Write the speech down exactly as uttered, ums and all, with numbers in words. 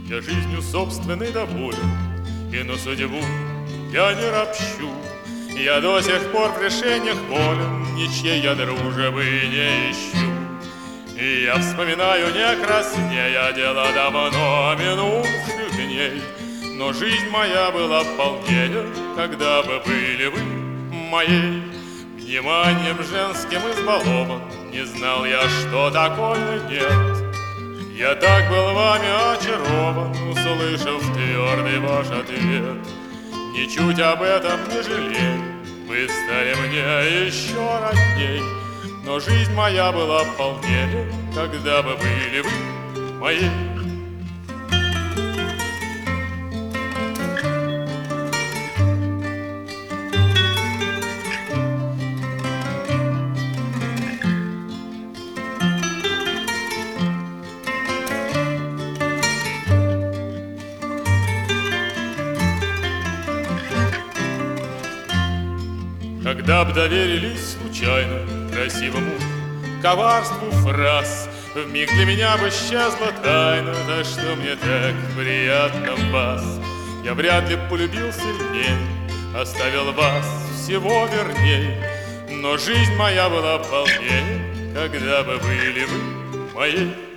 Я жизнью собственной доволен, и на судьбу я не ропщу. Я до сих пор в решениях волен, ничьей я дружбы не ищу. И я вспоминаю не краснея дела давно минувших дней, но жизнь моя была полнее, когда бы были вы моей. Вниманием женским избалован, не знал я, что такое нет. Я так был вами очарован, услышав твердый ваш ответ. Ничуть об этом не жалею, вы стали мне еще родней. Но жизнь моя была полнее, когда бы были вы моей. Когда б доверились случайно красивому коварству фраз, вмиг для меня бы исчезла тайна, за что мне так приятно в вас. Я вряд ли полюбил сильней, оставил вас всего верней, но жизнь моя была полнее, когда бы были вы моей.